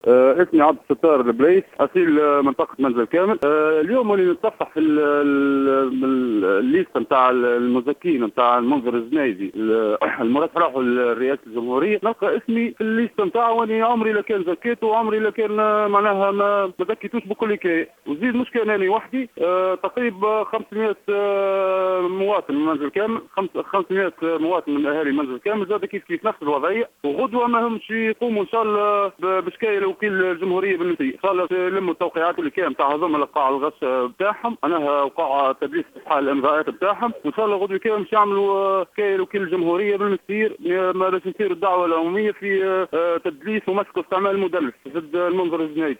اسمي عبد الستار البليس، اصيل منطقه منزل كامل. اليوم اللي نتصفح في الليسته نتاع المزكين نتاع المنظر الزنايدي المرشح لرئاسه الجمهوريه، نلقى اسمي في الليسته نتاعه، واني عمري لا كان زكيته، وعمري لا كان معناها ما زكيتوش بكل حكايه. وزيد مش كان انا وحدي، تقريبا 500 مواطن من منزل كامل، 500 مواطن من اهالي منزل كامل زاد كيف نفس الوضعيه. وغدوه ما همش يقوموا ان شاء الله بشكايه وكيل الجمهوريه بالنسبه ان شاء الله يلموا التوقيعات اللي كان تاع هذوما القاع الغش بتاعهم، انا وقاع تدليس استحال الامضاءات بتاعهم، وان شاء الله غدوه كان باش يعملوا شكايه وكيل الجمهوريه بالمسير ما باش يصير الدعوه العموميه في تدليس ومسك واستعمال المدلس ضد المنظر الجنائي.